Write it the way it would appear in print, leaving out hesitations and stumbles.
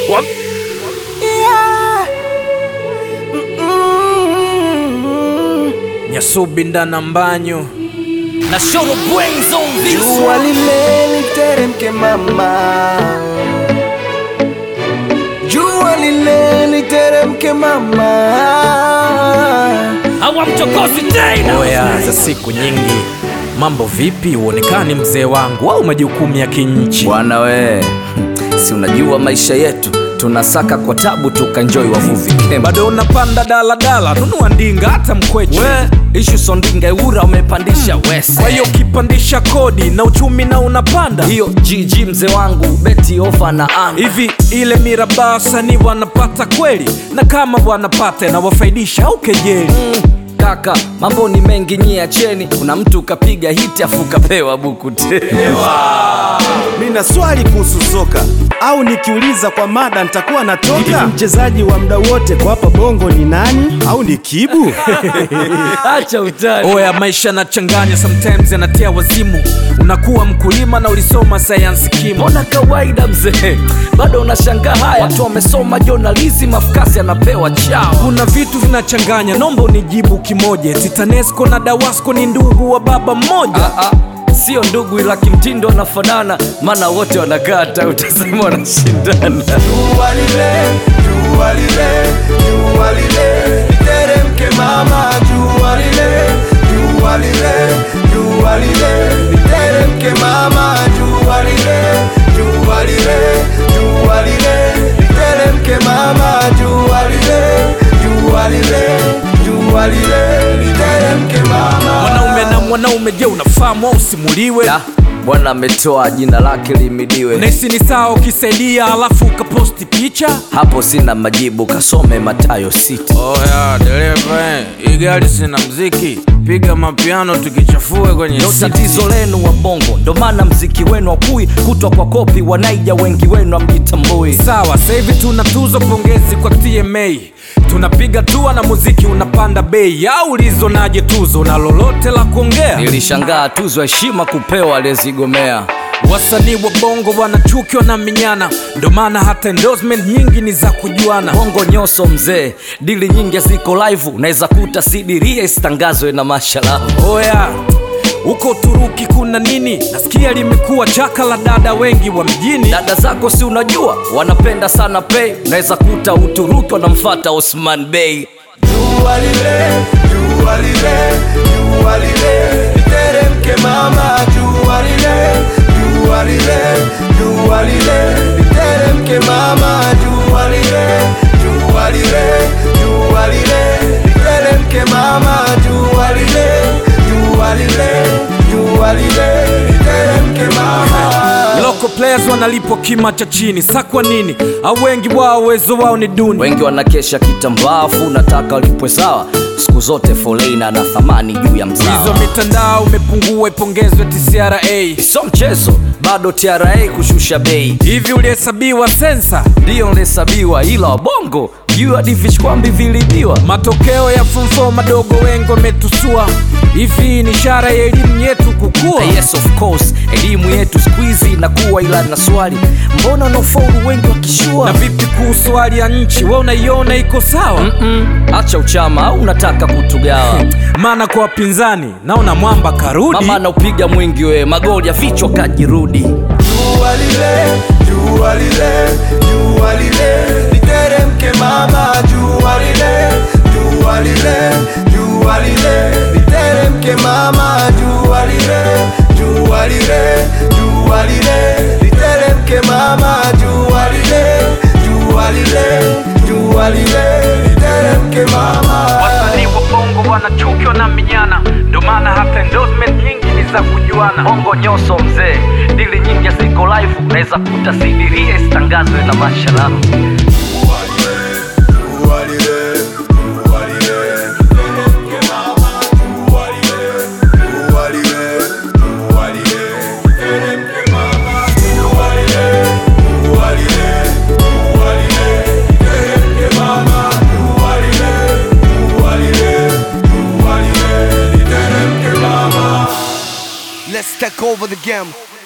Nyasubi ndana mbanyo na Shoro Brains on this. Jua lile literemke mama, jua lile literemke mama. Hawa mchokozi tena. Oya za siku nyingi, mambo vipi? Uonekani mzee wangu au majukumu ya kinchi? Bwana we, si unajua maisha yetu tunasaka kwa tabu tukanjoy wavuvi kemba. Bado unapanda dala, nunua ndinga hata mkweche. We, ishu sondinga eura umepandisha wese. Kwa hiyo ukipandisha kodi na uchumi na unapanda, hiyo GG mzee wangu beti ofa na anga. hivi ile mirabasa ni wanapata kweli? Na kama wanapata na wafaidisha au kejeli? Kaka, mambo ni mengi nyia cheni. Kuna mtu kapiga hiti afuka pewa buku tewa. Mina swali kuhusu soka, au nikiuliza kwa mada nitakuwa natoka. Mchezaji wa muda wote kwa hapa bongo ni nani? Au ni Kibu? Acha utani. Oya maisha nachanganya, sometimes yanatia wazimu. Unakuwa mkulima na ulisoma science kimo. Mbona kawaida mzee, bado unashangaa haya? Watu wamesoma journalism, afkasi anapewa chao. Kuna vitu vinachanganya, nomba unijibu kimoja. Titanesco na Dawasco ni ndugu wa baba mmoja? Sio ndugu ila kimtindo wanafanana, maana wote wanakata, utasema wanashindana. Jua lile, jua lile, jua lile literemke mama. Jua lile, jua lile, jua lile literemke mama. Jua lile, jua lile, jua lile literemke mama. Jua lile, jua lile, jua lile literemke mama. Mwanaume na mwanaume, je unafahamu au simuliwe? Bwana ametoa jina lake limidiwe. Nesi ni sawa ukisaidia alafu ukaposti picha? Hapo sina majibu, kasome Mathayo 6. Oya dereva, hii gari sina mziki, piga mapiano tukichafue kwenye Ndo city. tatizo lenu wa bongo, ndo maana mziki wenu wakui kutwa kwa kopi. Wanaija wengi wenu amjitambui. Sawa, sasa hivi tuna tuzo, pongezi kwa TMA. Tunapiga tua na muziki unapanda bei. Au ulizonaje tuzo na lolote la kuongea? Nilishangaa tuzo heshima kupewa aliyezigomea. Wasanii wa bongo wanachukiwa na minyana, ndo maana hata endorsement nyingi ni za kujuana. Bongo nyoso mzee, dili nyingi ziko live, unaweza kuta sidiria isitangazwe na mashallah. Oya, uko Turuki kuna nini? Nasikia limekuwa chaka la dada wengi wa mjini. Dada zako si unajua wanapenda sana pay, unaweza kuta Uturuki wanamfuata Osman Bey. Jua lile, jua lile, jua lile literemke mama. Jua lile, jua lile, jua lile literemke mama. Jua lile, jua lile, jua lile literemke mama. Jua lile, jua lile, jua lile literemke mama. Local players wanalipwa kima cha chini, sa kwa nini? Au wengi wao uwezo wao ni duni? Wengi wanakesha kitambaafu, nataka walipwe sawa. Siku zote folena na thamani juu ya mzao. Hizo mitandao umepungua, ipongezwe TCRA. So mchezo, bado TRA kushusha bei. Hivi ulihesabiwa sensa? Ndio ulihesabiwa, ila wabongo juu hadi vichkwambi vilibiwa. Matokeo ya form 4 madogo wengi wametusua. Hivi ni ishara ya elimu yetu kukua? Yes of course, elimu yetu squeezy inakuwa, ila na swali, mbona unafaulu wengi wakishua? Na vipi kuhusu hali ya nchi, wewe unaiona iko sawa? Acha uchama au unataka kutugawa? Maana kwa wapinzani naona mwamba karudi. Mama anaupiga mwingi we, magoli ya vichwa kajirudi. Jua lile, jua lile, jua lile literemke mama. Jua lile, jua lile, jua lile literemke mama. Jua lile, jua lile, jua lile literemke mama. Jua lile, jua lile, jua lile literemke mama. Wasanii wa bongo wanachukiwa na minyana, ndo maana hata endorsement nyingi ni za kujuana. Bongo nyoso mzee, dili nyingi ziko live, unaweza kuta sidiria isitangazwe na mashallah. Let's take over the game.